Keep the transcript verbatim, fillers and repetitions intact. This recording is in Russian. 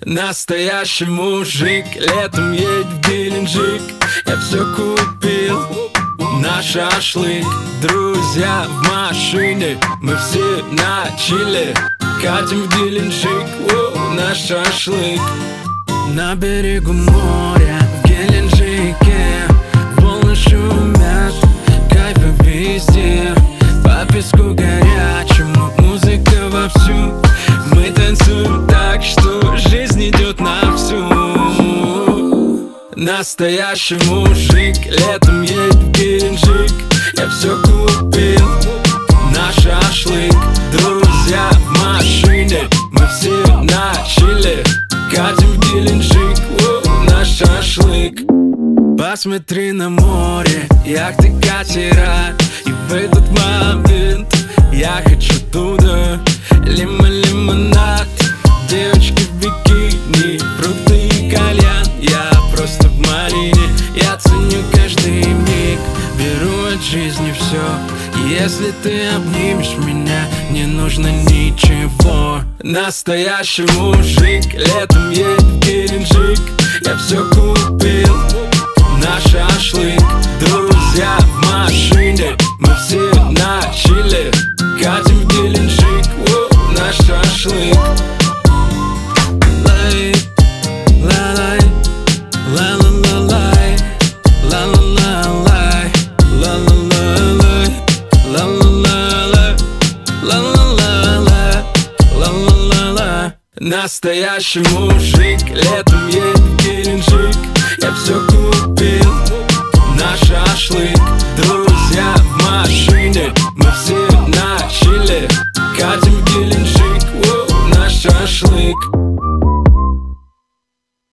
Настоящий мужик летом едет в Геленджик. Я все купил на шашлык. Друзья в машине, мы все на чиле. Катим в Геленджик, о, на шашлык. На берегу моря, в Геленджике волны шумят, кайфы везде. По песку горячему, музыка вовсю. Мы танцуем так, что жизнь идет на всю. Настоящий мужик летом едет в Геленджик. Я все купил на шашлык. Друзья в машине, мы все на чиле. Катим в Геленджик, о, на шашлык. Посмотри на море, яхты, катера. И в этот момент я хочу туда. Лимон, лимонад, девочки в бикини, фрукты и кальян. Я просто в малине, я ценю каждый миг. Беру от жизни все, если ты обнимешь меня, не нужно ничего. Настоящий мужик летом едет в Геленджик. Я все купил на шашлык. Друзья в машине, мы все на чиле. Катим в Геленджик, о, на шашлык. Лай, ла-лай, ла-ла-ла-лай, ла-ла-ла-лай, ла-ла-ла-лай, ла-ла-ла-лай, ла-ла-ла-лай, ла-ла-ла-лай. Настоящий мужик летом едет в Геленджик. Я все